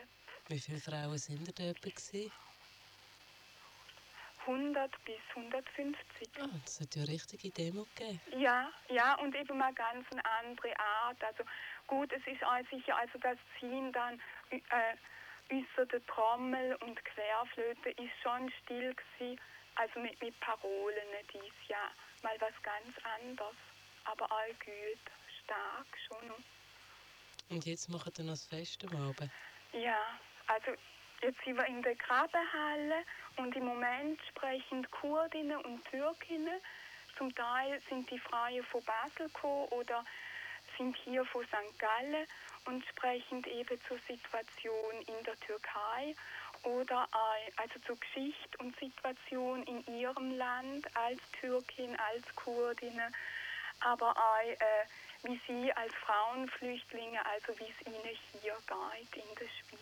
Wie viele Frauen sind da etwa gewesen? 100 bis 150. Ah, das hat ja eine richtige Demo gegeben. Ja, und eben mal ganz eine andere Art. Also gut, es ist auch sicher, also das Ziehen dann außer der Trommel und Querflöte ist schon still gewesen, also mit Parolen dieses Jahr. Mal was ganz anderes, aber all gut, stark schon. Und jetzt machen wir noch das Fest am Abend? Ja, also jetzt sind wir in der Grabenhalle und im Moment sprechen Kurdinnen und Türkinnen. Zum Teil sind die Frauen von Basel gekommen oder sind hier von St. Gallen und sprechen eben zur Situation in der Türkei oder also zur Geschichte und Situation in ihrem Land als Türkin, als Kurdinnen, aber auch wie sie als Frauenflüchtlinge, also wie es ihnen hier geht in der Schweiz.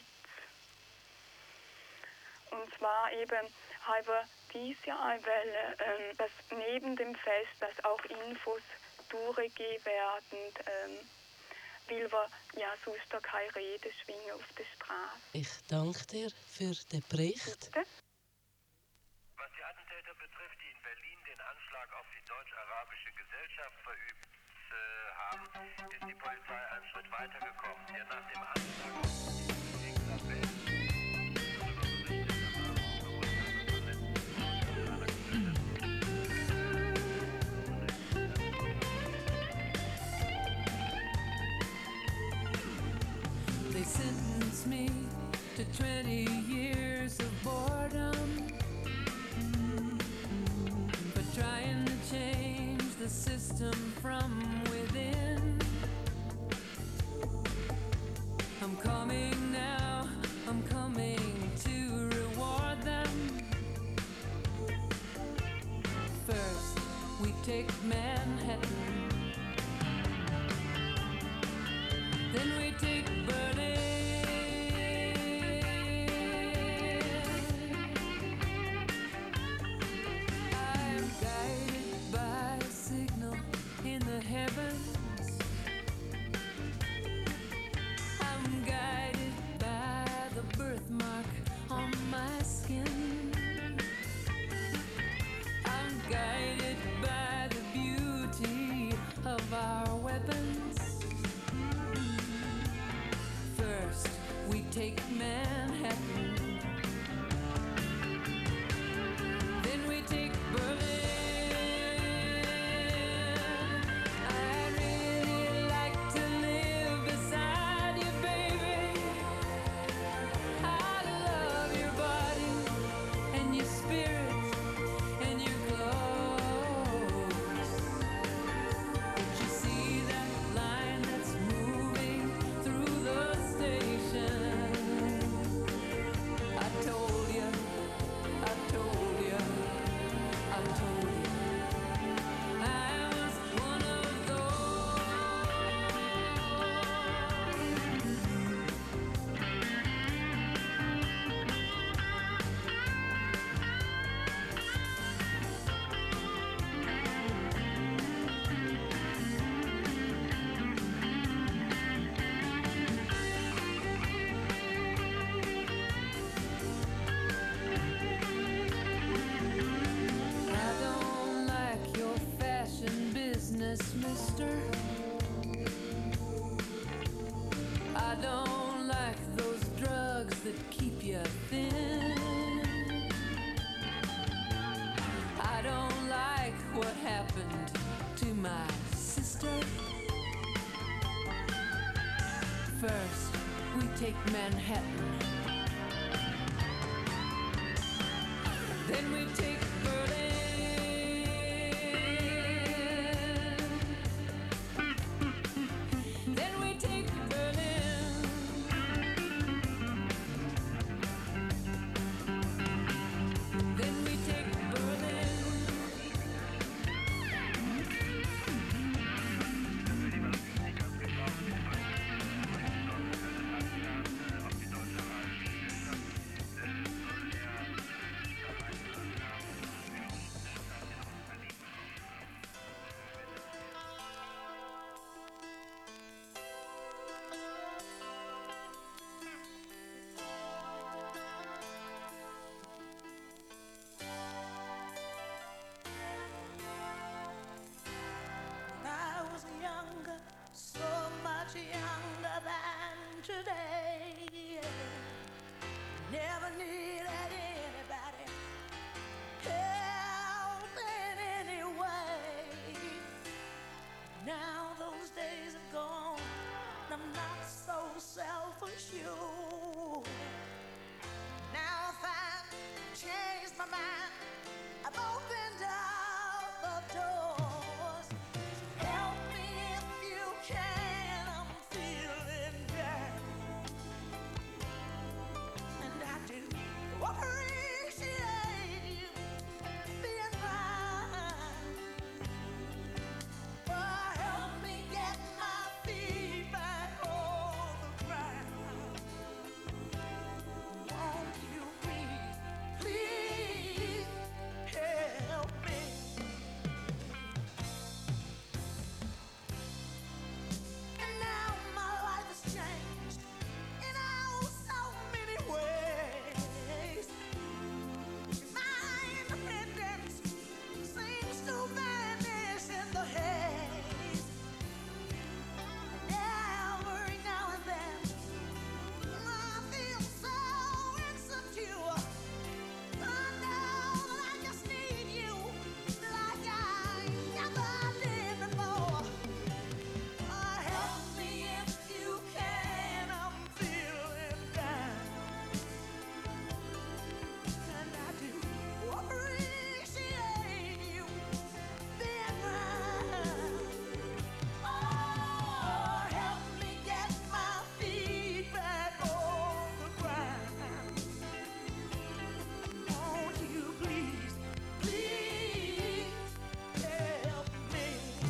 Und zwar eben haben wir dieses Jahr wollen, dass neben dem Fest, dass auch Infos durchgegeben werden, weil wir ja sonst da keine Rede schwingen auf der Straße. Ich danke dir für den Bericht. Bitte? Was die Attentäter betrifft, die in Berlin den Anschlag auf die deutsch-arabische Gesellschaft verübt haben, ist die Polizei einen Schritt weitergekommen. Der nach dem Anschlag auf die Welt They sentenced me to 20 years of boredom for trying to change the system from within. I'm coming now, I'm coming to reward them. First, we take Manhattan. Then we take Berlin. I'm guided by a signal in the heavens. I'm guided by the birthmark on my skin. I'm guided by the beauty of our weapons. First, we take Manhattan. Then we take Berlin. I'd really like to live beside you, baby. I love your body and your spirit and your clothes. But you see that line that's moving through the station? I told you, I told you, I told you I was one of those. I don't like your fashion business, mister. I don't like those drugs that keep you thin. I don't like what happened to my sister. First, we take Manhattan. Then we take Berlin. Then we take Berlin. Then we take Berlin. today. Never needed anybody help in any way. Now those days have gone. I'm not so self-assured. Now if I've changed my mind, I've opened up the doors. Help me if you can, I'm feeling down. And I do appreciate you being mine. But help me get my feet back on the ground. Won't you please, please help me? And now my life has changed in oh so many ways. My independence seems to vanish in the haze. Every now and then I feel so insecure. I know that I just need you like I never did before. Help me if you can, I'm feeling down. And I do appreciate you being mine. Oh, help me get my feet back on the ground. Won't you please, please help me?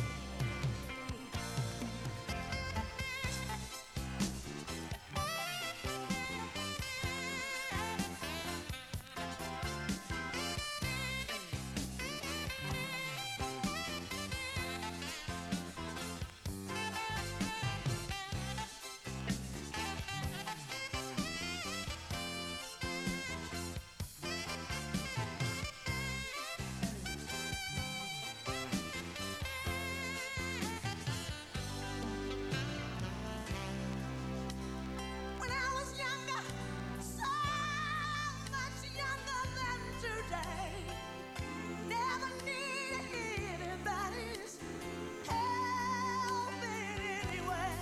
When I was younger, so much younger than today, never needed anybody's help in any way.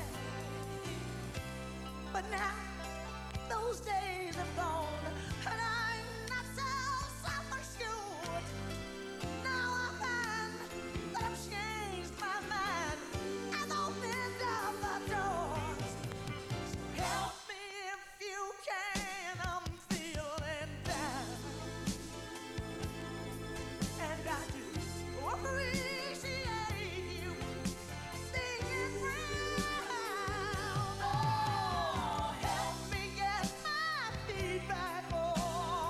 But now those days have gone, and I'm not so self-assured. Now I find that I've changed my mind. I've opened up the doors. Help me if you can, I'm feeling down. And I do appreciate you being round. Oh, help me get my feet back on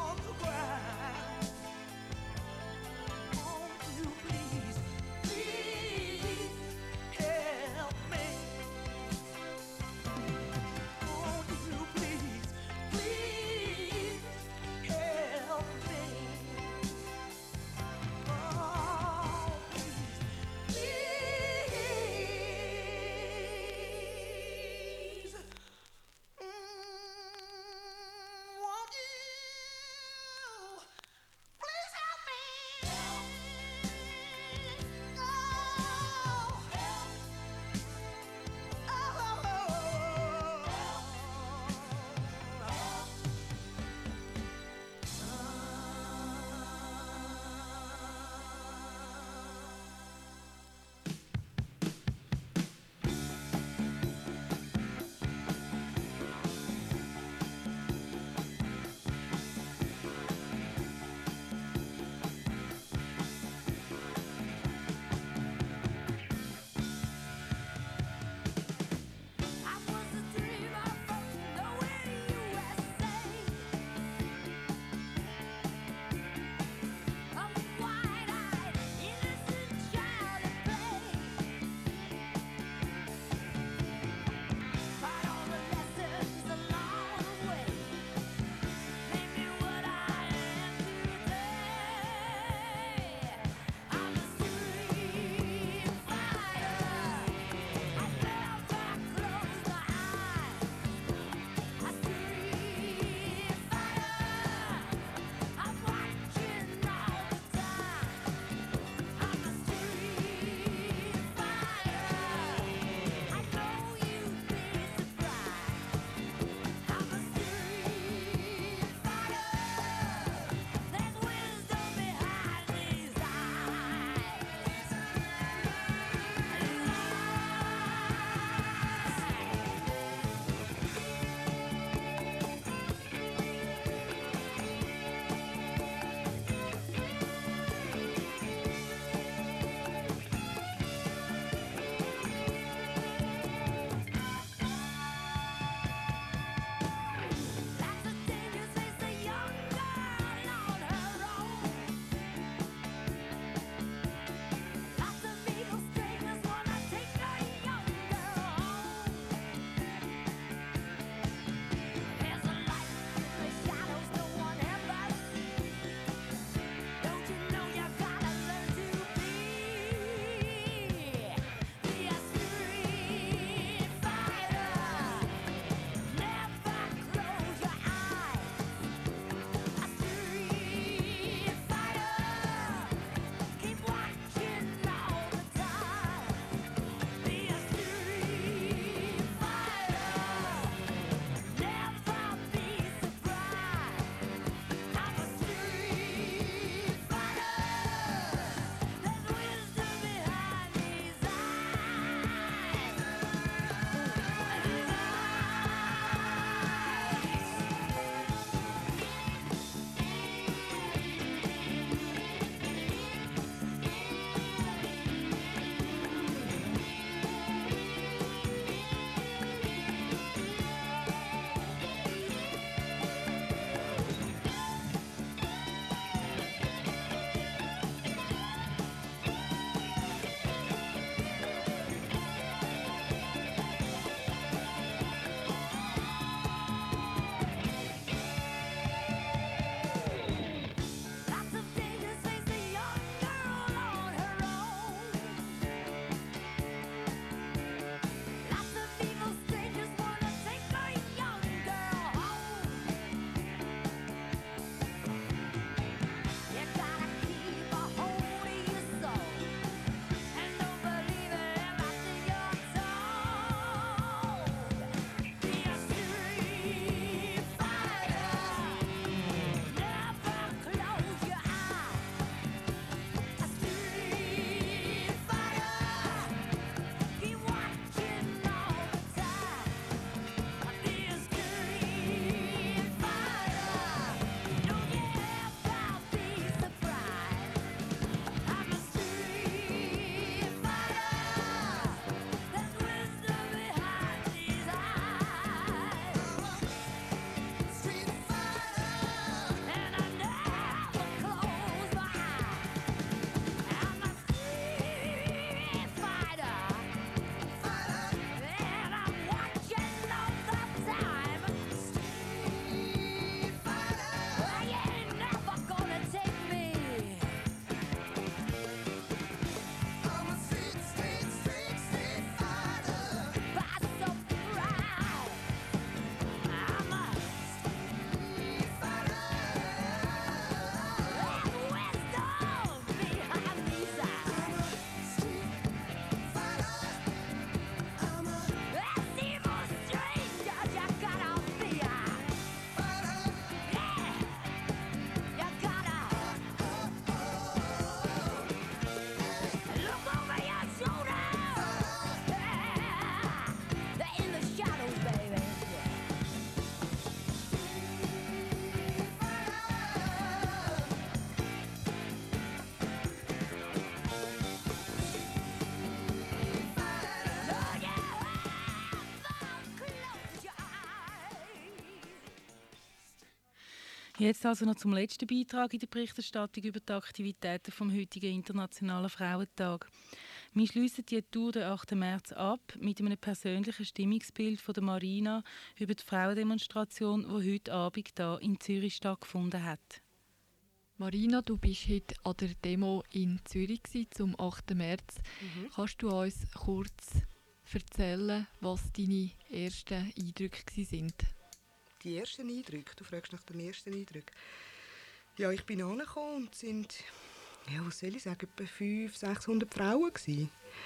Jetzt also noch zum letzten Beitrag in der Berichterstattung über die Aktivitäten vom heutigen Internationalen Frauentag. Wir schliessen die Tour den 8. März ab mit einem persönlichen Stimmungsbild von der Marina über die Frauendemonstration, die heute Abend hier in Zürich stattgefunden hat. Marina, du bist heute an der Demo in Zürich zum 8. März. Kannst du uns kurz erzählen, was deine ersten Eindrücke waren? Die ersten Eindrücke? Du fragst nach den ersten Eindrücken. Ja, ich bin angekommen und es sind, ja, was soll ich sagen, etwa 500-600 Frauen gewesen.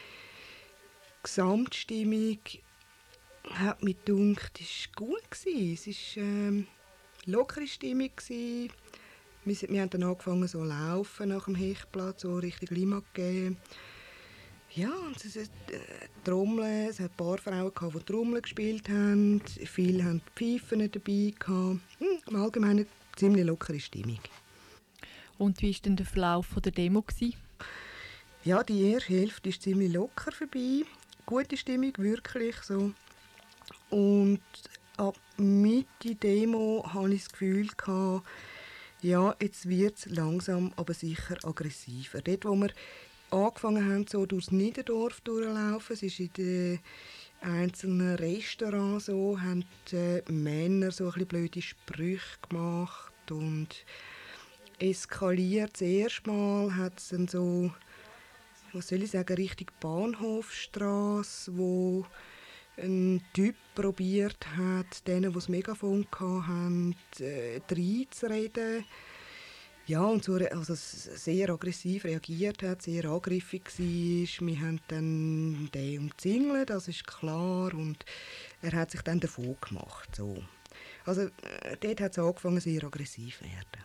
Die Gesamtstimmung hat mich gedacht, es war gut gewesen. Es war lockere Stimmung gewesen. Wir haben dann angefangen so laufen nach dem Hechtplatz, so Richtung Limmat. Ja, und es Trommeln, es hat ein paar Frauen gehabt, die Trommeln gespielt haben. Viele haben Pfeifen dabei gehabt. Im Allgemeinen eine ziemlich lockere Stimmung. Und wie war denn der Verlauf der Demo? Ja, die erste Hälfte ist ziemlich locker vorbei. Gute Stimmung, wirklich so. Und ab Mitte Demo hatte ich das Gefühl gehabt, ja, jetzt wird es langsam, aber sicher aggressiver. Dort, wo wir angefangen haben, so durchs Niederdorf durchlaufen, es ist in den einzelnen Restaurants so, haben die Männer so ein bisschen blöde Sprüche gemacht und eskaliert. Das erste Mal hat es dann so, was soll ich sagen, Richtung Bahnhofstrasse, wo ein Typ probiert hat, denen, die das Megafon hatten, reinzureden. Ja, und so, also sehr aggressiv reagiert hat, sehr angriffig war. Wir haben dann den umzingelt, das ist klar, und er hat sich dann davon gemacht. So. Also dort hat es angefangen, sehr aggressiv zu werden.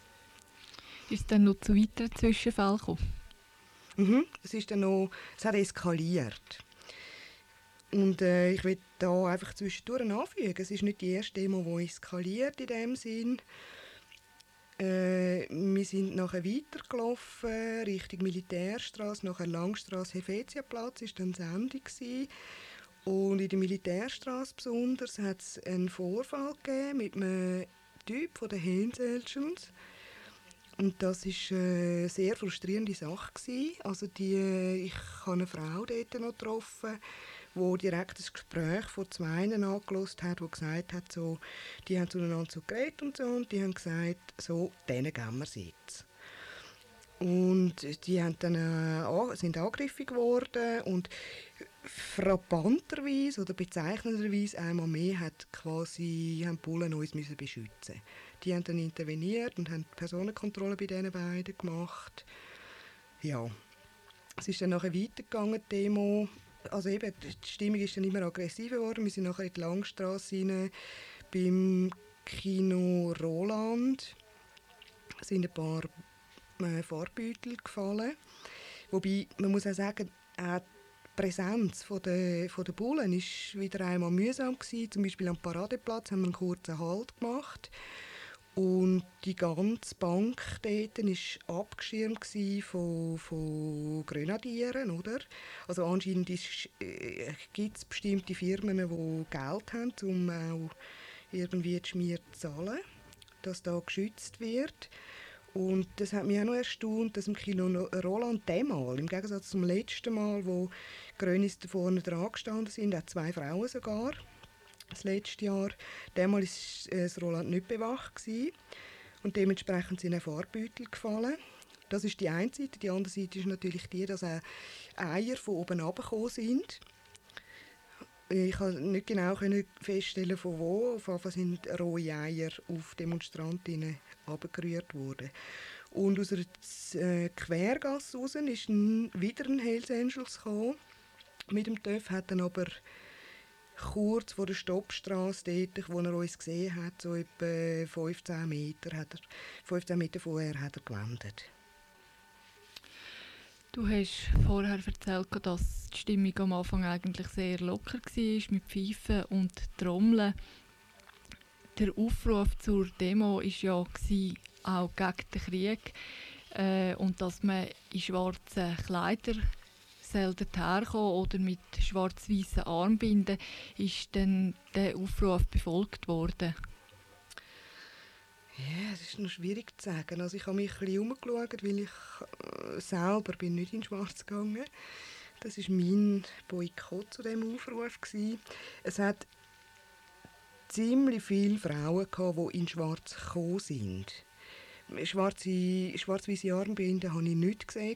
Ist es dann noch zu weiteren Zwischenfällen gekommen? Es hat eskaliert. Und ich will da einfach zwischendurch anfügen, es ist nicht die erste Demo, die eskaliert in dem Sinn. Wir sind nachher weitergelaufen, Richtung Militärstraße, nachher Langstrasse, Helvetiaplatz, war dann das Ende gewesen. Und in der Militärstraße besonders hat es einen Vorfall gegeben mit einem Typ von den Hells Angels. Und das war eine sehr frustrierende Sache gewesen. Also ich habe eine Frau dort noch getroffen, die direkt das Gespräch von zwei angehört hat, die gesagt hat, so, die haben zueinander so geredet und so, und die haben gesagt, so, denen geben wir es jetzt. Und die haben dann, sind angegriffen geworden und frappanterweise oder bezeichnenderweise einmal mehr haben die Bullen uns müssen beschützen. Die haben dann interveniert und haben Personenkontrolle bei diesen beiden gemacht. Ja, es ist dann nachher weitergegangen, die Demo. Also eben, die Stimmung ist dann immer aggressiver geworden. Wir sind nachher in die Langstrasse rein, beim Kino Roland. Es sind ein paar Farbeutel gefallen. Wobei, man muss auch sagen, auch die Präsenz der Bullen war wieder einmal mühsam gewesen. Zum Beispiel am Paradeplatz haben wir einen kurzen Halt gemacht. Und die ganze Bank dort war abgeschirmt von Grenadieren, oder? Also anscheinend gibt es bestimmte Firmen, die Geld haben, um auch irgendwie die Schmier zu zahlen, dass da geschützt wird. Und das hat mich auch noch erstaunt, dass im Kino Roland diesmal, im Gegensatz zum letzten Mal, wo Grönis da vorne dran gestanden sind, auch 2 Frauen sogar, das letzte Jahr. Damals war das Roland nicht bewacht und dementsprechend sind auch Farbeutel gefallen. Das ist die eine Seite. Die andere Seite ist natürlich die, dass auch Eier von oben herabgekommen sind. Ich konnte nicht genau feststellen, von wo. Auf jeden Fall sind rohe Eier auf Demonstrantinnen herabgerührt worden. Und aus einer Quergasse raus ist wieder ein Hells Angels gekommen. Mit dem TÜV hat dann aber kurz vor der Stoppstrasse, dort, wo er uns gesehen hat, so etwa 15 Meter vorher hat er gewendet. Du hast vorher erzählt, dass die Stimmung am Anfang eigentlich sehr locker war, mit Pfeifen und Trommeln. Der Aufruf zur Demo war ja auch gegen den Krieg und dass man in schwarzen Kleidern dorthin herkommen oder mit schwarz-weißen Armbinden, ist dann der Aufruf befolgt worden? Ja, es ist noch schwierig zu sagen. Also ich habe mich ein bisschen umgeschaut, weil ich selber bin nicht in Schwarz gegangen. Das war mein Boykott zu diesem Aufruf gewesen. Es hat ziemlich viele Frauen gehabt, die in Schwarz gekommen sind. Schwarz-weisse Armbinde habe ich nicht gesehen.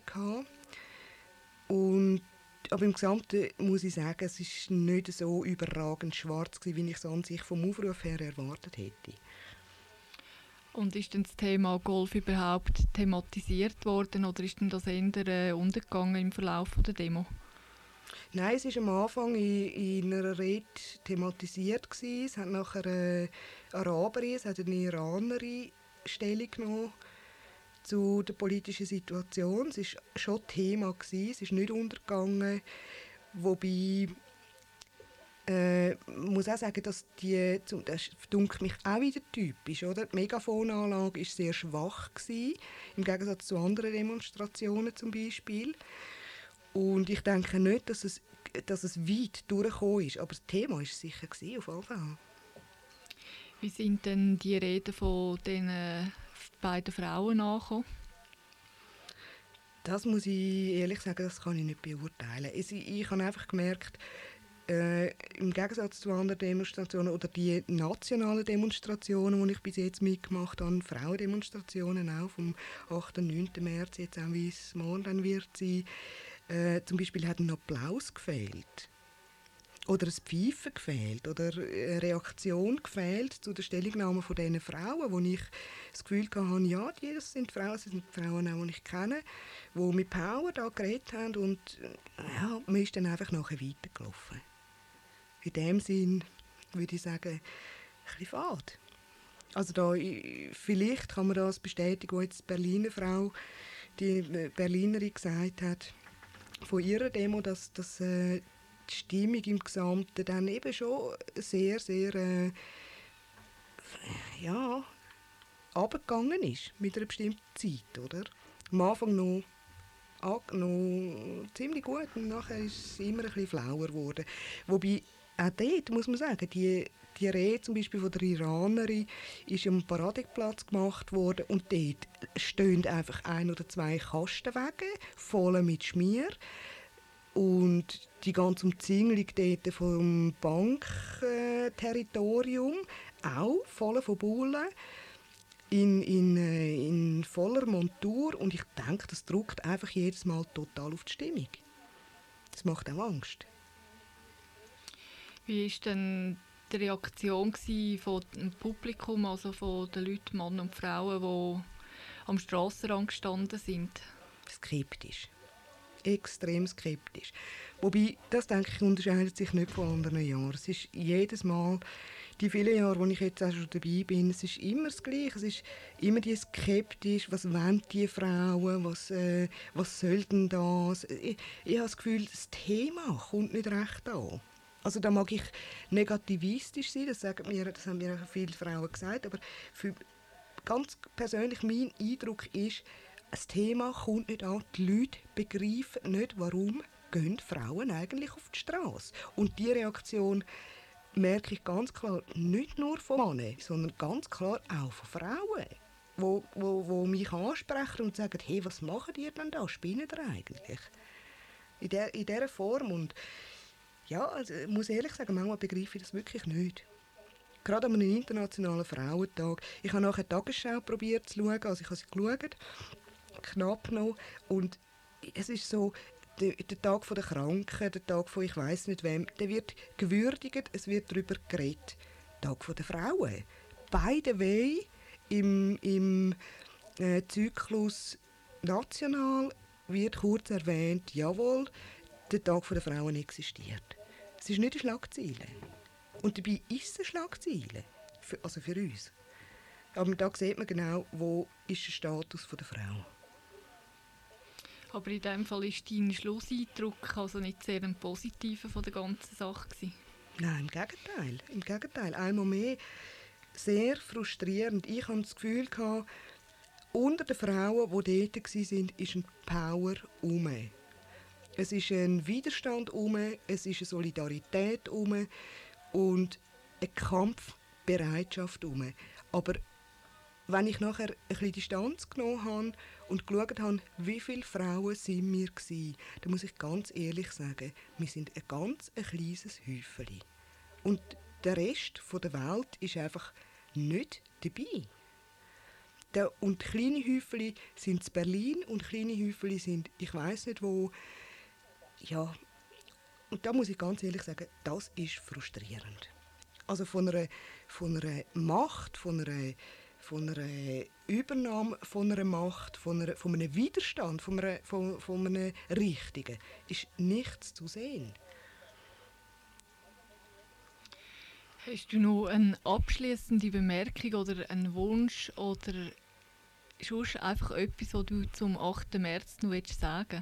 Aber im Gesamten muss ich sagen, es war nicht so überragend schwarz, wie ich es an sich vom Aufruf her erwartet hätte. Und ist denn das Thema Golf überhaupt thematisiert worden oder ist denn das eher untergegangen im Verlauf der Demo? Nein, es war am Anfang in einer Rede thematisiert. Es hat nachher eine Araberin, es hat eine Iranerin Stellung genommen zu der politischen Situation. Es war schon Thema, es ist nicht untergegangen. Wobei muss auch sagen, dass das dunkelt mich auch wieder typisch. Oder? Die Megafonanlage war sehr schwach gewesen, im Gegensatz zu anderen Demonstrationen zum Beispiel. Und ich denke nicht, dass es weit durchgekommen ist. Aber das Thema war es sicher gewesen, auf jeden Fall. Wie sind denn die Reden von den beiden Frauen angekommen? Das muss ich ehrlich sagen, das kann ich nicht beurteilen. Ich habe einfach gemerkt, im Gegensatz zu anderen Demonstrationen oder die nationalen Demonstrationen, die ich bis jetzt mitgemacht habe, Frauendemonstrationen auch vom 8. und 9. März, jetzt auch wie es morgen dann wird sein, zum Beispiel hat ein Applaus gefehlt. Oder ein Pfeifen gefehlt oder eine Reaktion gefehlt zu der Stellungnahme von diesen Frauen, wo ich das Gefühl hatte, ja, das sind Frauen auch, die ich kenne, die mit Power da geredet haben und ja, man ist dann einfach nachher weitergelaufen. In dem Sinn würde ich sagen, ein bisschen fade. Also da, vielleicht kann man das bestätigen, was jetzt die Berliner Frau, die Berlinerin gesagt hat, von ihrer Demo, dass die Stimmung im Gesamten dann eben schon sehr, sehr runtergegangen ist mit einer bestimmten Zeit, oder? Am Anfang noch ziemlich gut und nachher ist es immer ein bisschen flauer geworden. Wobei, auch dort muss man sagen, die Rede zum Beispiel von der Iranerin ist am Paradeplatz gemacht worden und dort stehen einfach 1 oder 2 Kastenwagen voll mit Schmier. Und die ganze Umzingelung dort vom Bankterritorium auch voll von Bullen in voller Montur. Und ich denke, das drückt einfach jedes Mal total auf die Stimmung. Das macht auch Angst. Wie war denn die Reaktion vom Publikum, also von den Leuten, Männern und Frauen, die am Strassenrand gestanden sind? Skeptisch. Extrem skeptisch. Wobei, das denke ich, unterscheidet sich nicht von anderen Jahren. Es ist jedes Mal, die vielen Jahre, wo ich jetzt auch schon dabei bin, es ist immer das Gleiche. Es ist immer die skeptisch, was wollen die Frauen, was soll denn das? Ich habe das Gefühl, das Thema kommt nicht recht an. Also da mag ich negativistisch sein, das haben mir auch viele Frauen gesagt, aber ganz persönlich mein Eindruck ist, das Thema kommt nicht an. Die Leute begreifen nicht, warum gehen Frauen eigentlich auf die Straße. Und diese Reaktion merke ich ganz klar nicht nur von Männern, sondern ganz klar auch von Frauen, die mich ansprechen und sagen, hey, was macht ihr denn da? Spinnt ihr eigentlich? In dieser Form. Und ja, also, ich muss ehrlich sagen, manchmal begreife ich das wirklich nicht. Gerade an einem internationalen Frauentag. Ich habe nachher die Tagesschau probiert zu schauen, also ich habe sie geschaut, knapp noch. Und es ist so, der Tag der Kranken, der Tag von ich weiss nicht wem, der wird gewürdigt, es wird darüber geredet. Der Tag der Frauen. Beide Wege im Zyklus national wird kurz erwähnt, jawohl, der Tag der Frauen existiert. Es ist nicht eine Schlagzeile. Und dabei ist es eine Schlagzeile, also für uns. Aber da sieht man genau, wo ist der Status der Frau. Aber in diesem Fall war dein Schlusseindruck also nicht sehr ein positiver von der ganzen Sache gewesen. Nein, im Gegenteil. Im Gegenteil. Einmal mehr sehr frustrierend. Ich hatte das Gefühl, unter den Frauen, die dort waren, ist ein Power herum. Es ist ein Widerstand herum, es ist eine Solidarität herum und eine Kampfbereitschaft herum. Aber wenn ich nachher ein bisschen Distanz genommen habe und geschaut habe, wie viele Frauen sind wir gewesen, dann muss ich ganz ehrlich sagen, wir sind ein ganz kleines Häufchen. Und der Rest der Welt ist einfach nicht dabei. Und kleine Häufchen sind in Berlin und kleine Häufchen sind, ich weiss nicht wo. Ja, und da muss ich ganz ehrlich sagen, das ist frustrierend. Also von einer Macht, von einer Übernahme von einer Macht, von einem Widerstand, von einem Richtigen, ist nichts zu sehen. Hast du noch eine abschließende Bemerkung oder einen Wunsch oder sonst einfach etwas, was du zum 8. März noch sagen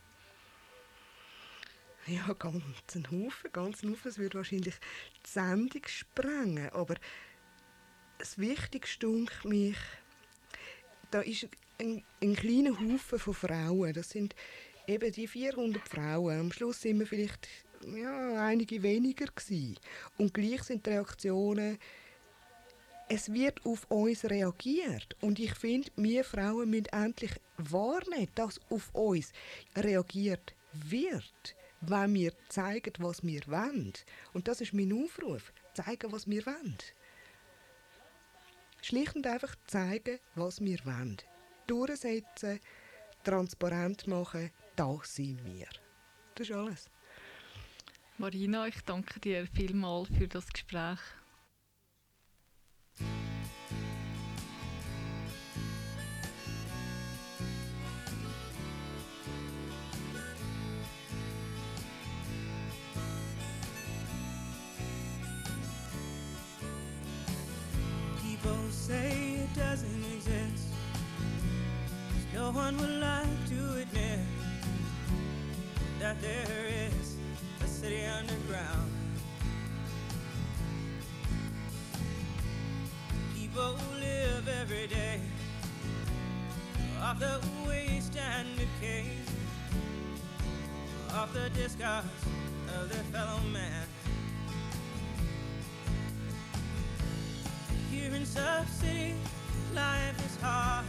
willst? Ja, ganz ein Haufen. Das würde wahrscheinlich die Sendung sprengen. Aber das Wichtigste dünkt mich, da ist ein kleiner Haufen von Frauen. Das sind eben die 400 Frauen. Am Schluss sind wir vielleicht einige weniger gewesen. Und gleich sind die Reaktionen, es wird auf uns reagiert. Und ich finde, wir Frauen müssen endlich wahrnehmen, dass auf uns reagiert wird, wenn wir zeigen, was wir wollen. Und das ist mein Aufruf. Zeigen, was wir wollen. Schlicht und einfach zeigen, was wir wollen. Durchsetzen, transparent machen, das sind wir. Das ist alles. Marina, ich danke dir vielmals für das Gespräch. People say it doesn't exist, 'cause no one would like to admit that there is a city underground. People live every day off the waste and decay, off the discards of their fellow man. Here in Sub City, life is hard.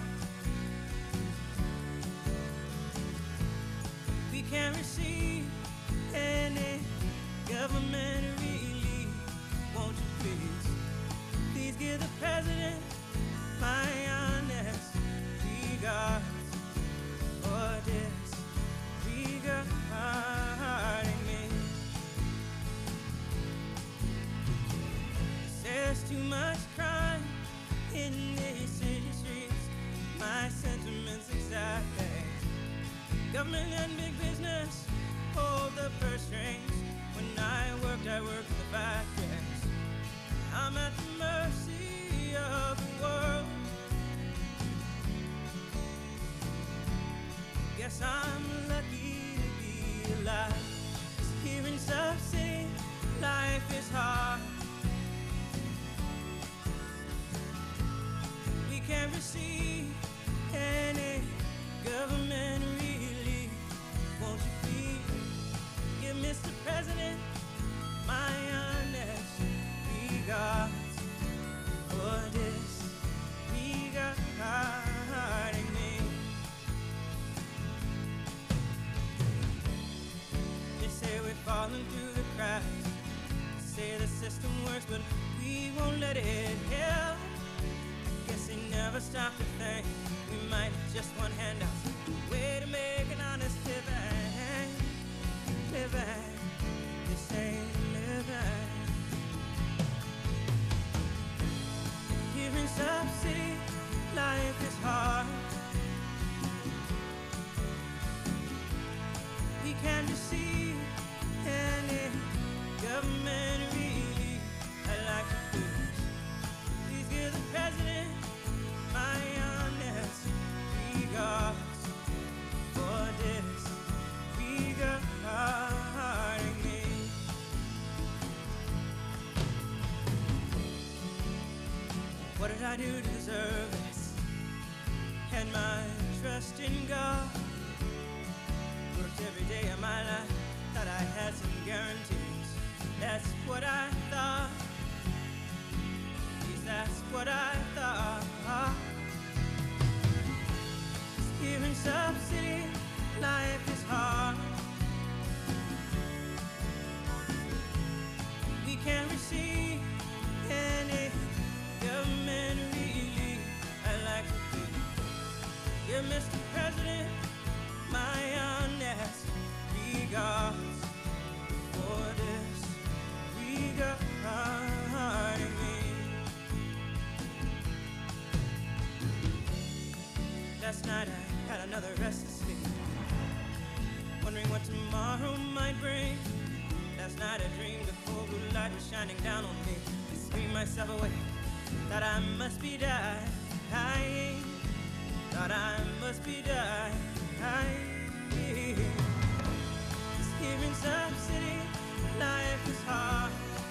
We can't receive any government relief. Won't you please give the president my honest regards for disregarding me. There's too much crime in these city streets. My sentiments exactly. Government and big business hold the purse strings. When I worked in the factories. I'm at the mercy of the world. Guess I'm lucky to be alive. 'Cause here in Sub City, life is hard. We can't receive any government relief. Won't you please give Mr. President my honest regards for disregarding me. They say we're falling through the cracks. They say the system works, but we won't let it help. Guess they never stop to think we might just one handout way to make an honest living. This ain't living. Here in Sub City, life is hard. We can't receive any government relief. I'd like to please give the president my honest regards for disregarding me. What did I do to deserve this? Had my trust in God. Worked every day of my life, thought I had some guarantees. That's what I thought. At least that's what I thought. Dear Mr. President, my honest regards for this regarding me. Last night I had another restless sleep, wondering what tomorrow might bring. Last night I dreamed the full blue light was shining down on me. I screamed myself awake, thought I must be dying. Thought I must be dying. Just here in some city, life is hard.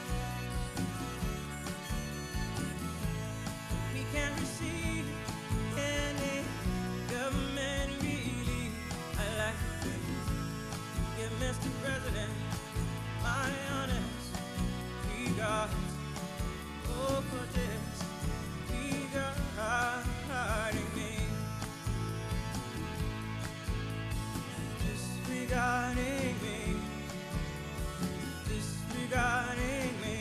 We can't receive any government relief. I like to give Mr. President my honest regards. Oh, for this regarding me. Disregarding me. Disregarding me.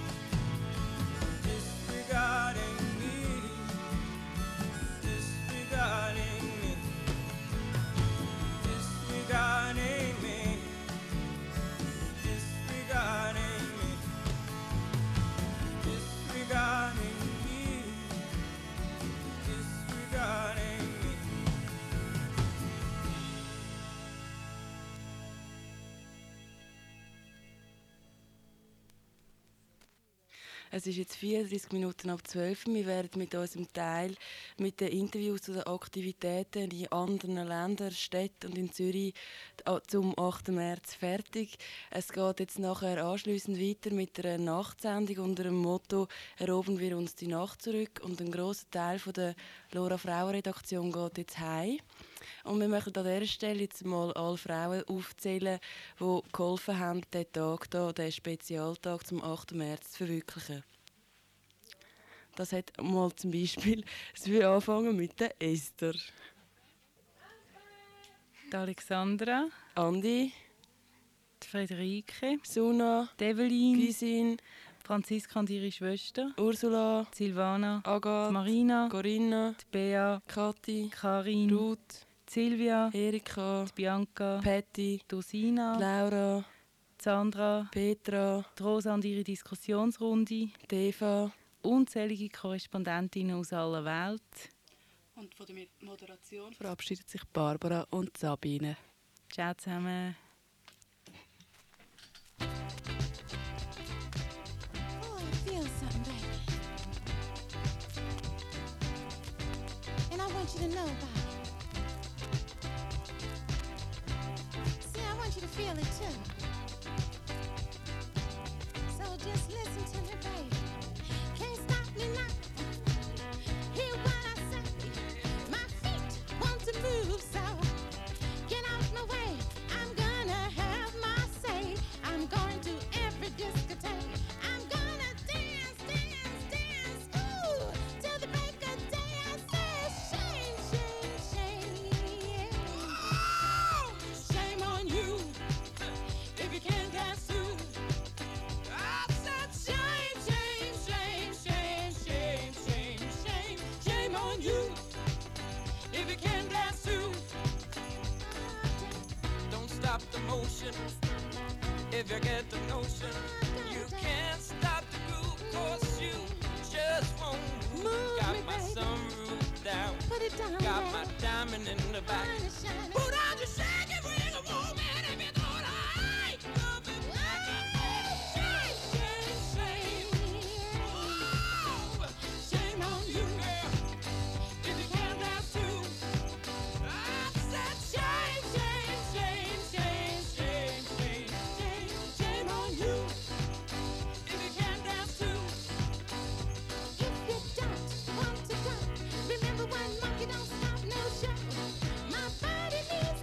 Disregarding me. Disregarding me. Disregarding me. Disregarding me. Disregarding me. Disregarding me. Es ist jetzt 34 Minuten ab 12. Wir werden mit unserem Teil mit den Interviews zu den Aktivitäten in anderen Ländern, Städten und in Zürich zum 8. März fertig. Es geht jetzt nachher anschliessend weiter mit einer Nachtsendung unter dem Motto «Erobern wir uns die Nacht zurück». Und ein grosser Teil von der Lora Frauen-Redaktion geht jetzt heim. Und wir möchten an dieser Stelle jetzt mal alle Frauen aufzählen, die geholfen haben, diesen Tag hier, diesen Spezialtag zum 8. März zu verwirklichen. Das hat mal zum Beispiel, es will anfangen mit der Esther. Die Alexandra. Andi. Die Friederike. Suna. Die Evelyn. Gysin. Franziska und ihre Schwester. Ursula. Silvana. Agathe. Marina. Corinna. Die Bea. Kathi. Karin. Ruth. Silvia. Erika. Die Bianca. Patti. Dosina. Laura. Sandra. Petra. Die Rosa und ihre Diskussionsrunde. Die Eva. Unzählige Korrespondentinnen aus aller Welt. Und von der Moderation verabschiedet sich Barbara und Sabine. Ciao zusammen. Oh, I feel something, baby. And I want you to know about it. See, I want you to feel it too. So just listen to me, baby. Can't stop me now. Hear what I say. My feet want to move, so get out my way. I'm gonna have my say. I'm going to every discotheque. I'm gonna dance, dance, dance, ooh, till the break of day. I say shame, shame, shame. Oh, shame on you if you can't dance too. I said shame, shame, shame, shame, shame, shame, shame, shame on you if you can't dance too. Don't stop the motion if you get the notion. You can't stop the groove, 'cause you just won't move. Move Got me, my baby. sunroof down, Put it down, got baby. my diamond in the back. Shine, shine. Put on your shaggy ring of woman if you thought I ain't coming back. Shame, shame, shame. Oh, Shame on you girl, if you can't dance too. I said Shame, shame, shame, shame, shame, shame, shame, shame on you if you can't dance too. If you don't want to go, remember one monkey don't stop no show. My body needs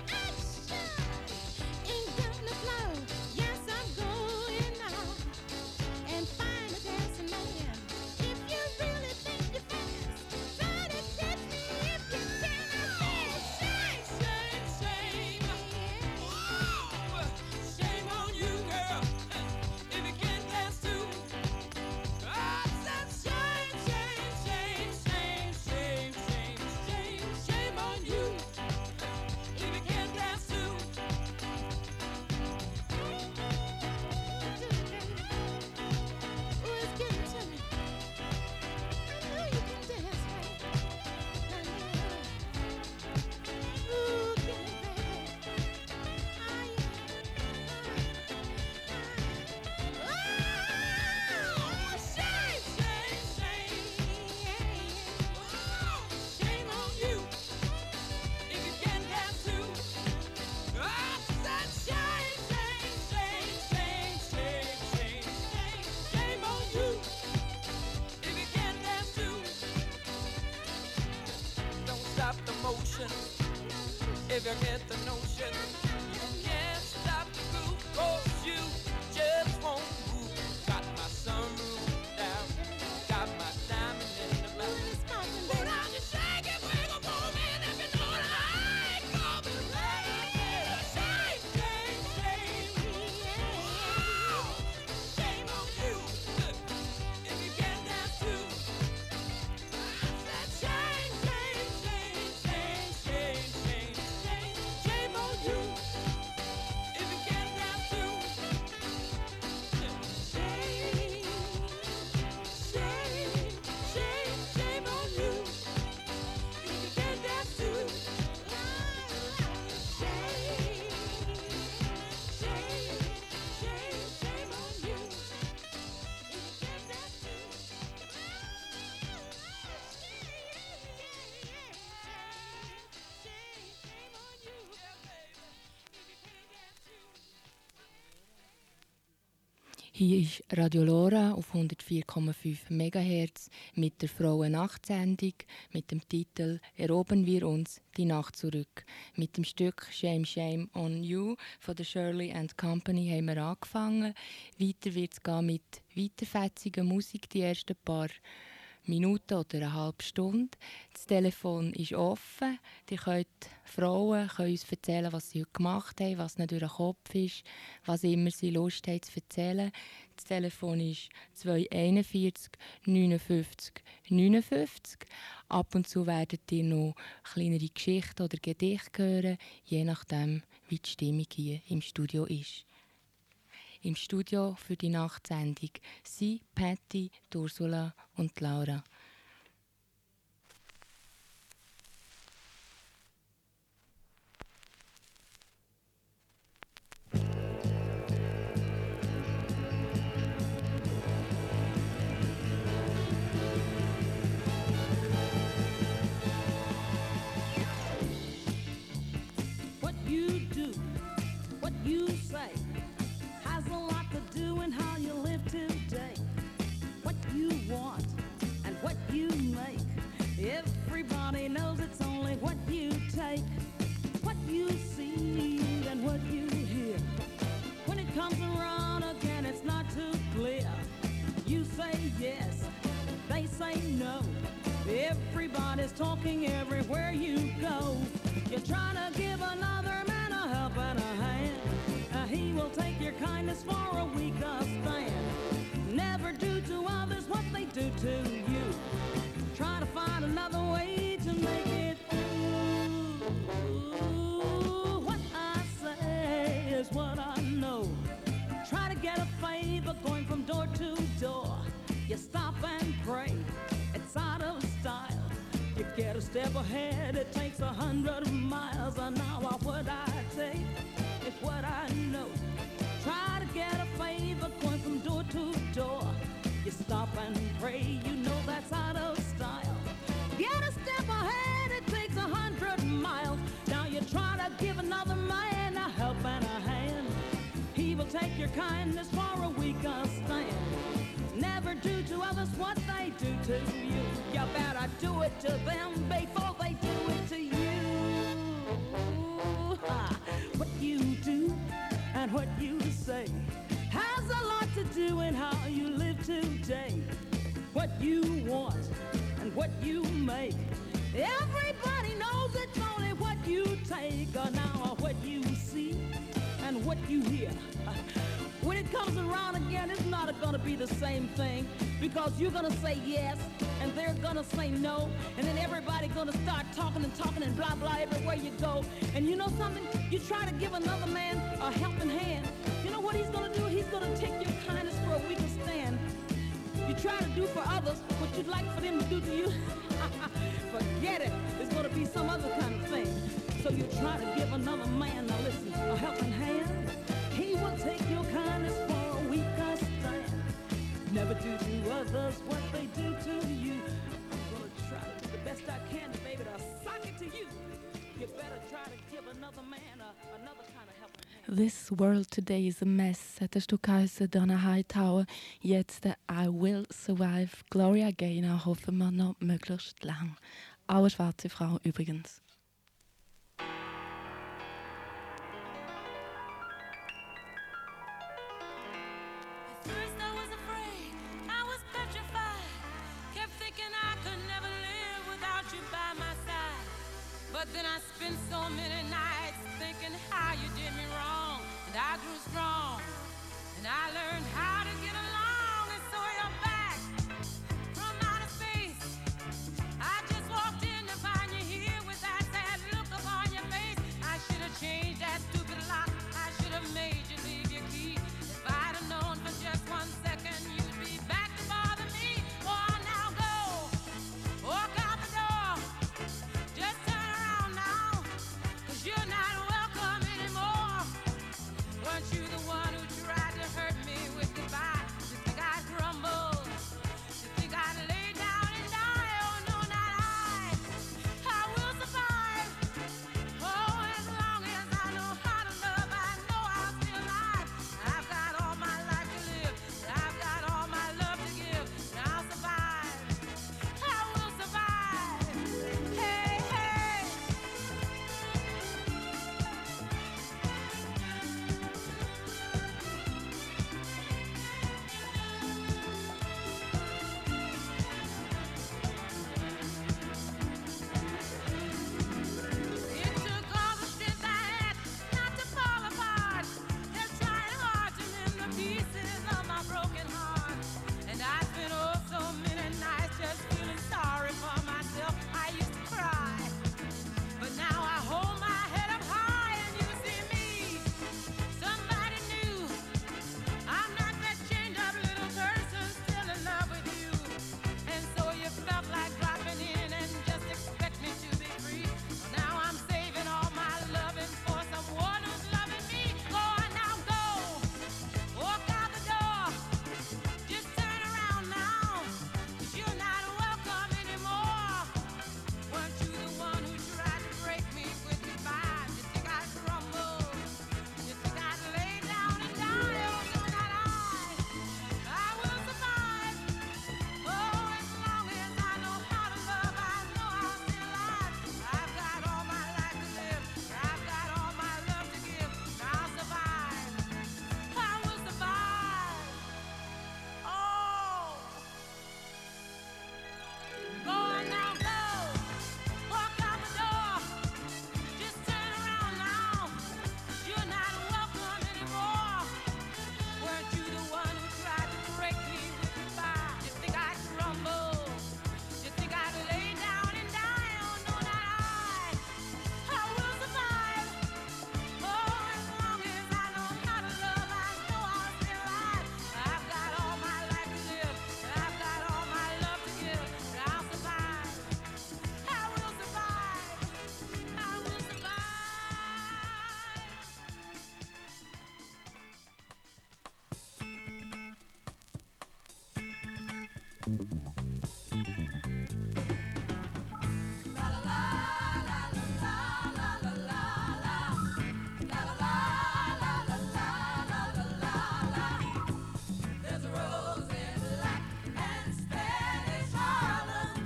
motion. If you get the notion, you can't stop the groove, 'cause you just won't move. Got my sunroof down, got my diamond in the mouth. Put on your shake it, wiggle, move it, if you know what I ain't coming late. Shame, shame, shame. Oh, shame on you if you can't dance too. I said shame, shame, shame, shame, shame, shame, shame, shame on you if you can't dance too. Shame, shame, shame, shame on you if you can't dance too. Shame, shame, shame, shame on you if you can't dance too. Hier ist Radio Lora auf 104,5 MHz mit der Frauen-Nacht-Sendung mit dem Titel «Erobern wir uns die Nacht zurück». Mit dem Stück «Shame, Shame on You» von der Shirley & Company haben wir angefangen. Weiter wird es gehen mit weiterfetziger Musik die ersten paar Minuten oder eine halbe Stunde. Das Telefon ist offen. Frauen können uns erzählen, was sie heute gemacht haben, was ihnen durch den Kopf ist, was immer sie Lust haben zu erzählen. Das Telefon ist 241 59 59. Ab und zu werdet ihr noch kleinere Geschichten oder Gedichte hören, je nachdem, wie die Stimmung hier im Studio ist. Im Studio für die Nachtsendung sind Patti, Ursula und Laura. What you do, what you say, has a lot to do in how you live today. What you want and what you make, everybody knows it's only what you take. What you see and what you hear, when it comes around again it's not too clear. You say yes, they say no, everybody's talking everywhere you go. You're trying to give another man a helping hand, he will take your kindness for a weaker stand. Never do to others what they do to you. Try to find another way to make it through. What I say is what I know. Try to get a favor going from door to door. You stop and pray, it's out of style. You get a step ahead, it takes 100 miles an hour. What I take is what I know. Try to get a favor going from door to door. You stop and pray, you know that's out of style. Get a step ahead, it takes 100 miles. Now you try to give another man a help and a hand, he will take your kindness for a weaker stand. Never do to others what they do to you. You better do it to them before they do it to you. What you do and what you say has a lot to do in how you live today. What you want and what you make, everybody knows it's only what you take. Or now what you see and what you hear, when it comes around again, it's not gonna be the same thing, because you're gonna say yes and they're gonna say no, and then everybody gonna start talking and blah blah everywhere you go. And you know something? You try to give another man a helping hand, you know what he's gonna do? He's gonna take your kindness for a weaker stand. You try to do for others what you'd like for them to do to you. Forget it. It's gonna be some other kind of thing. So you try to give another man, now listen, a helping hand, he will take your kindness for a weaker stand. Never do to others what they do to you. I'm gonna try to do the best I can, baby, to sock it to you. You better try to give another man another kind of helping hand. This World Today is a Mess, hat das Stück geheißen, Donna Hightower. Jetzt I Will Survive, Gloria Gaynor, hoffen wir noch möglichst lang. Auch eine schwarze Frau übrigens. But then I spent so many nights thinking how you did me wrong. And I grew strong, and I learned how to get along. And so you're back from outer space. I just walked in to find you here with that sad look upon your face. I should have changed that stupid lock. I should have made you leave your key. If I'd have known for just 1 second you'd be back to bother me. Oh, now go, walk out the door. Just turn around now, 'cause you're not welcome anymore. Weren't you the one who tried to hurt me with goodbye? You think I'd crumble? You think I'd lay down and die? Oh, no, not I. I will survive. Oh, as long as I know how to love, I know I'll stay alive. I've got all my life to live. I've got all my love to give. And I'll survive. I will survive. Hey, hey. It took all the strength I had not to fall apart. They're trying hard to mend the pieces of my broken heart. And I spent oh so many nights just feeling sorry for myself. I used to cry, but now I hold my head up high and you see me. Somebody new. I'm not that chained up little person still in love with you. And so you felt like dropping in and just expect me to be free. Well, now I'm saving all my loving for someone who's loving me. Go on now, go. Walk out the door. Just turn around now, 'cause you're not welcome anymore. Weren't you the one who tried to break me with goodbye? You think I'd crumble? You think I'd lay down and die? Oh, no, not I. I will survive. Oh, as long as I know how to love, I know I'll stay alive. I've got all my life to live. I've got all my love to give. And I'll survive. I will survive. Oh. Go on now, go. Walk out the door. Just turn around now. 'Cause you're not welcome anymore. Weren't you the one who tried to break me with goodbye? You think I'd crumble? You think I'd lay down and die? Oh, no, not I. I will survive. Oh, as long as I know how to love, I know I'll stay alive. I've got all my life to live. I've got all my love to give. And I'll survive. I will survive. I will survive. There's a rose in black and Spanish Harlem.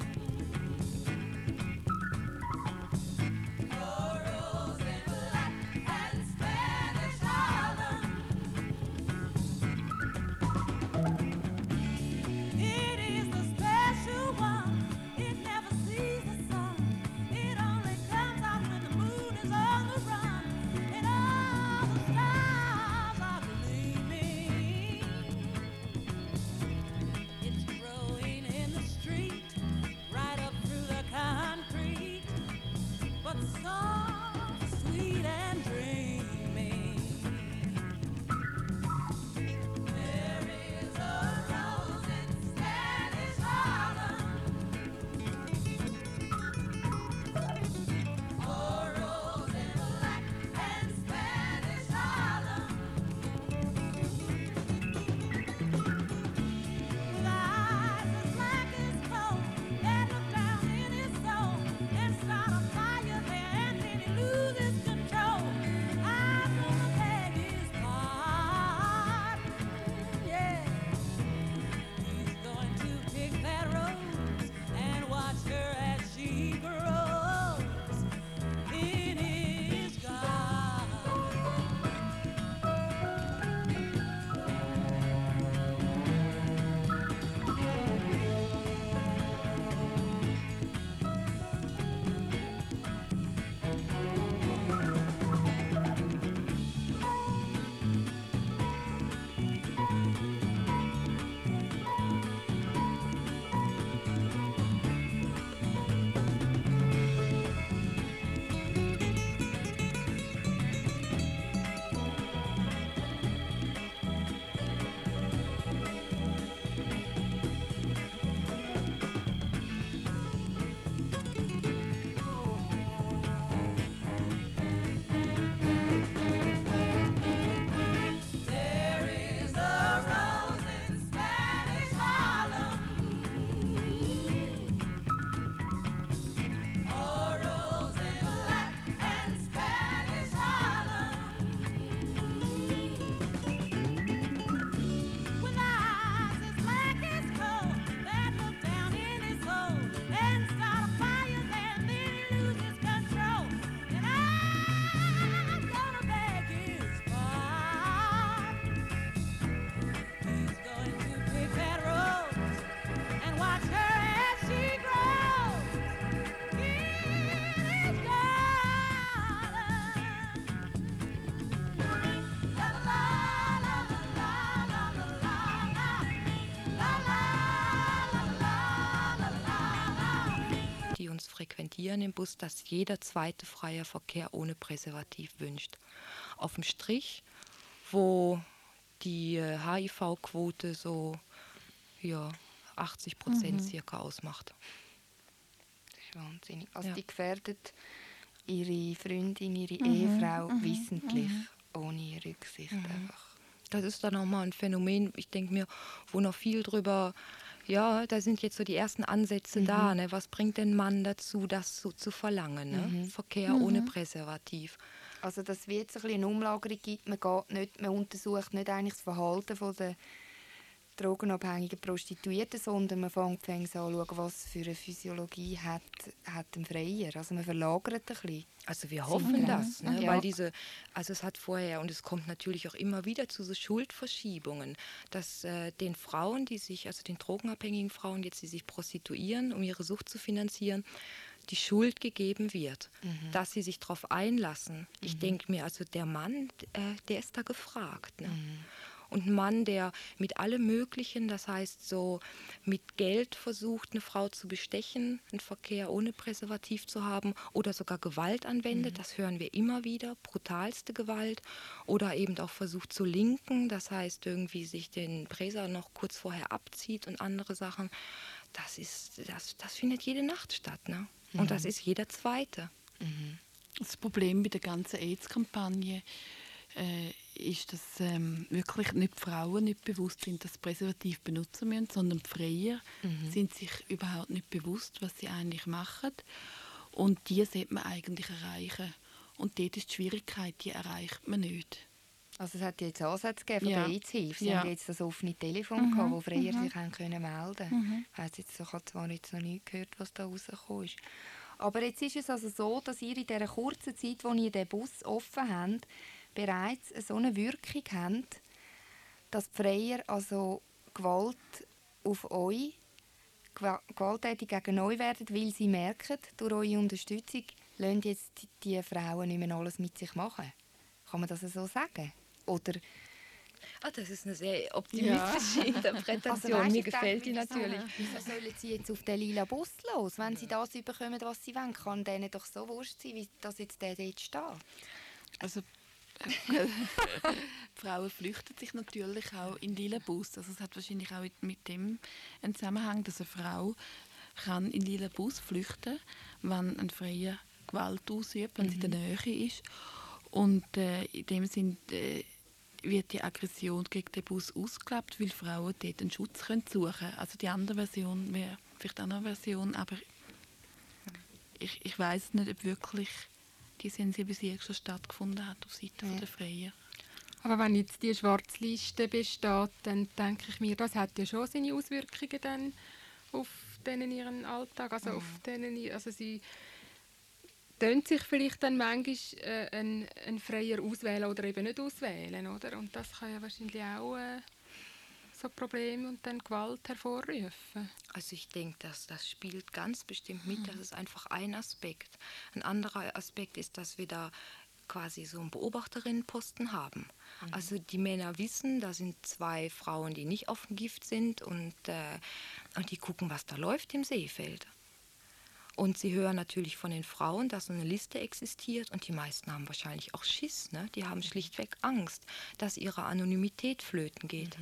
A rose in black and Spanish Harlem. It is the frequentieren im Bus, dass jeder zweite freier Verkehr ohne Präservativ wünscht. Auf dem Strich, wo die HIV-Quote so 80% circa ausmacht. Das ist wahnsinnig. Also die gefährdet ihre Freundin, ihre Ehefrau wissentlich, ohne Rücksicht einfach. Das ist dann nochmal ein Phänomen, ich denke mir, wo noch viel drüber, da sind jetzt so die ersten Ansätze da. Ne? Was bringt den Mann dazu, das so zu verlangen? Ne? Verkehr ohne Präservativ. Also dass es wie jetzt ein bisschen eine Umlagerung gibt, man untersucht nicht eigentlich das Verhalten von der drogenabhängigen Prostituierten, sondern man fängt an zu schauen, was für eine Physiologie hat ein Freier. Also man verlagert ein bisschen. Also wir hoffen das, ne? Weil es hat vorher, und es kommt natürlich auch immer wieder zu so Schuldverschiebungen, dass den Frauen, den drogenabhängigen Frauen, die sich prostituieren, um ihre Sucht zu finanzieren, die Schuld gegeben wird, dass sie sich darauf einlassen. Ich denke mir, also der Mann, der ist da gefragt. Ne? Und ein Mann, der mit allem Möglichen, das heißt so mit Geld versucht, eine Frau zu bestechen, einen Verkehr ohne Präservativ zu haben oder sogar Gewalt anwendet, das hören wir immer wieder, brutalste Gewalt. Oder eben auch versucht zu linken, das heißt irgendwie sich den Präser noch kurz vorher abzieht und andere Sachen. Das findet jede Nacht statt. Ne? Und das ist jeder Zweite. Das Problem bei der ganzen AIDS-Kampagne ist, dass wirklich nicht die Frauen nicht bewusst sind, dass sie Präservativ benutzen müssen, sondern die Freier sind sich überhaupt nicht bewusst, was sie eigentlich machen. Und die sollte man eigentlich erreichen. Und dort ist die Schwierigkeit, die erreicht man nicht. Also es hat jetzt Ansätze gegeben von der AIDS-Hilfe. Sie haben jetzt das offene Telefon gehabt, wo Freier sich melden können. Ich habe zwar jetzt noch nie gehört, was da rausgekommen ist. Aber jetzt ist es also so, dass ihr in dieser kurzen Zeit, wo ihr den Bus offen habt, bereits so eine Wirkung haben, dass die Freier also Gewalt auf euch, gewalttätig gegen euch werden, weil sie merken, durch eure Unterstützung lassen jetzt die Frauen nicht mehr alles mit sich machen. Kann man das so sagen? Oder das ist eine sehr optimistische Interpretation. Also, mir gefällt die natürlich. Wieso sollen sie jetzt auf den lila Bus los? Wenn sie das bekommen, was sie wollen, kann denen doch so wurscht sein, wie das jetzt der dort steht. Also die Frauen flüchten sich natürlich auch in lila Bus. Also es hat wahrscheinlich auch mit dem einen Zusammenhang, dass eine Frau kann in lila Bus flüchten, wenn ein Freier Gewalt ausübt, wenn sie in der Nähe ist. Und in dem Sinn wird die Aggression gegen den Bus ausgelebt, weil Frauen dort einen Schutz suchen können. Also die andere Version wäre vielleicht auch eine Version, aber ich weiss nicht, ob wirklich die Sensibilisierung schon stattgefunden hat auf Seite der Freier. Aber wenn jetzt die Schwarzliste besteht, dann denke ich mir, das hat ja schon seine Auswirkungen dann auf ihren Alltag. Also sie können sich vielleicht dann manchmal einen Freier auswählen oder eben nicht auswählen, oder? Und das kann ja wahrscheinlich auch so Probleme und dann Gewalt hervorrufen. Also ich denke, das spielt ganz bestimmt mit. Das ist einfach ein Aspekt. Ein anderer Aspekt ist, dass wir da quasi so einen Beobachterinnenposten haben. Also die Männer wissen, da sind 2 Frauen, die nicht auf dem Gift sind und die gucken, was da läuft im Seefeld. Und sie hören natürlich von den Frauen, dass so eine Liste existiert und die meisten haben wahrscheinlich auch Schiss. Ne? Die haben schlichtweg Angst, dass ihre Anonymität flöten geht.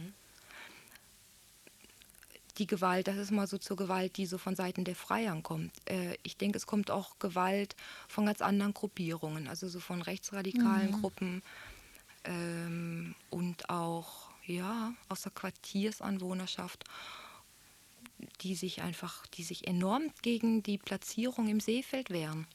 Die Gewalt, das ist mal so zur Gewalt, die so von Seiten der Freiern kommt. Ich denke, es kommt auch Gewalt von ganz anderen Gruppierungen, also so von rechtsradikalen Gruppen und auch aus der Quartiersanwohnerschaft, die sich enorm gegen die Platzierung im Seefeld wehren.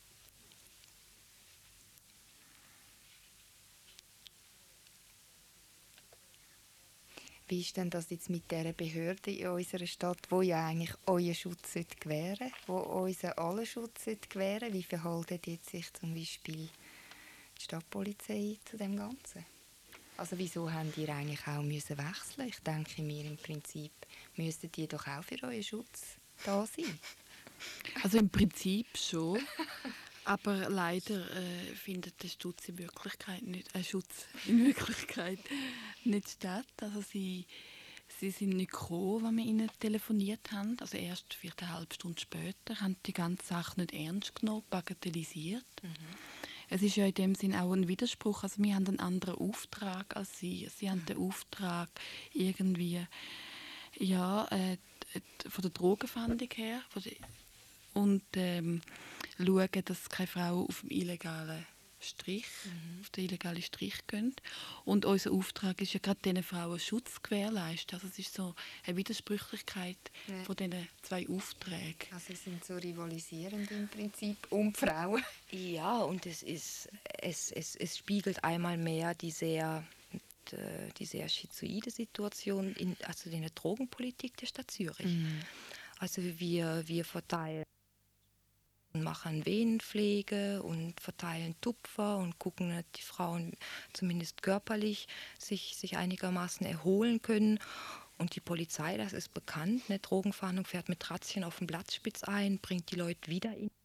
Wie ist denn das jetzt mit dieser Behörde in unserer Stadt, die ja eigentlich euren Schutz gewähren sollte, die unseren allen Schutz gewähren sollte? Wie verhält jetzt sich zum Beispiel die Stadtpolizei zu dem Ganzen? Also wieso habt ihr eigentlich auch wechseln? Ich denke mir, im Prinzip müssten die doch auch für euren Schutz da sein. Also im Prinzip schon. Aber leider findet der Schutz in Wirklichkeit nicht statt. Also sie Sie sind nicht gekommen, als wir ihnen telefoniert haben. Also erst vielleicht eine halbe Stunde später, haben die ganze Sache nicht ernst genommen, bagatellisiert. Es ist ja in dem Sinn auch ein Widerspruch. Also wir haben einen anderen Auftrag als Sie. Sie haben den Auftrag irgendwie, ja, von der Drogenfahndung her und schauen, dass keine Frauen auf dem illegalen Strich, auf den illegalen Strich gehen. Und unser Auftrag ist ja gerade diesen Frauen Schutz gewährleisten. Also es ist so eine Widersprüchlichkeit von diesen zwei Aufträgen. Also es sind so rivalisierend im Prinzip um Frauen. Ja, und es spiegelt einmal mehr die sehr schizoide Situation in der Drogenpolitik der Stadt Zürich. Also wir verteilen, machen Venenpflege und verteilen Tupfer und gucken, dass die Frauen zumindest körperlich sich einigermaßen erholen können. Und die Polizei, das ist bekannt, eine Drogenfahndung fährt mit Razzien auf den Platzspitz ein, bringt die Leute wieder in